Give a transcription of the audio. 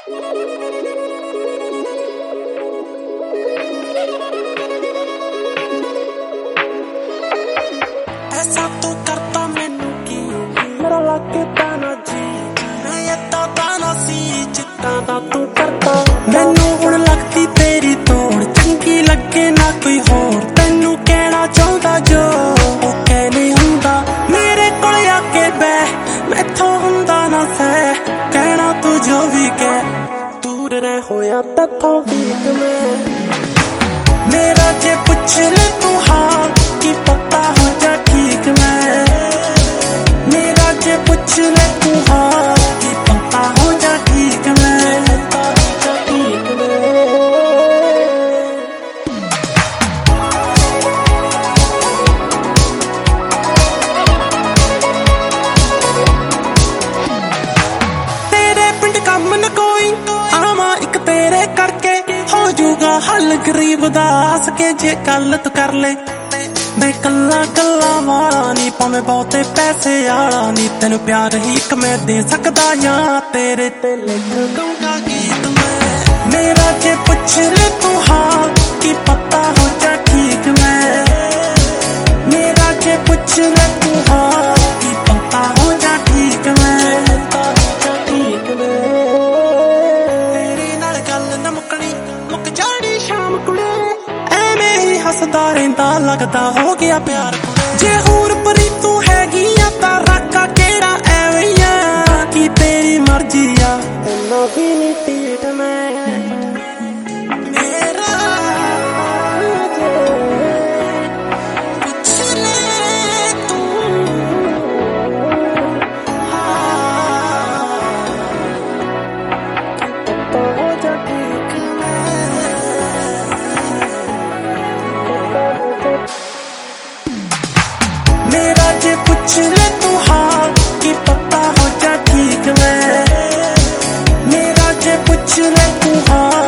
ऐसा तू करता मैनू की मेरा लगता ना जी मैं इदा दा ना सी जिदा दा तू करता मैनू हुण लगदी तेरी तोड़ चंगी लगे ना कोई होर तैनू कहना चाहता जो ओ कह नहीं हुंदा मेरे कोल आके बैठ मैथों हुंदा ना सह कहना तू जो भी कह दूर रह होया तैथों ठीक मैं मेरा जे पुछ ले तू हाँ की पता हो जा ठीक मैं मेरा जे पुछ ले तू हाँ की पता हो जा ठीक मैं ठीक तेरे पिंड कम न कोई आवा एक तेरे करके हो जूगा हल गरीब दा हस के जे गल तू कर ले मैं कल्ला कल्ला वाला नी भावें बहुते पैसे आला नी तेनू प्यार ही एक मैं दे सकदा या तेरे ते लिख दूंगा गीत मैं मेरा जे पुछ ले तू हाँ की पता हो जा ठीक मैं मेरा जे पुछ ले तू हाँ की पता हो जा ठीक मैं ठीक मैं तेरे नाल गल न मुकनी मुक जानी शाम कुड़े ਐਵੇਂ ਹੀ ਹੱਸਦਾ ਰਹਿੰਦਾ ਲੱਗਦਾ ਹੋ ਗਿਆ ਪਿਆਰ ਜੇ ਹੋਰ ਪਰੀ ਤੂੰ ਹੈਗੀ ਆ ਤਾਂ ਰਾਕਾ ਕਿਹੜਾ ਐਵੇਂ ਆ ਕੀ ਤੇਰੀ ਮਰਜ਼ੀ ਆ ਤੈਨੂੰ ਵੀ ਨਹੀਂ ਟੀਟ ਮੈਂ ਮੇਰਾ ਜੇ ਪੁੱਛ ਲੈ ਤੂੰ ਪਤਾ ਹੋ ਜਾ ਠੀਕ मेरा जे पुछ ले तू हाँ की पता हो जा ठीक मैं मेरा जे पुछ ले तू हाँ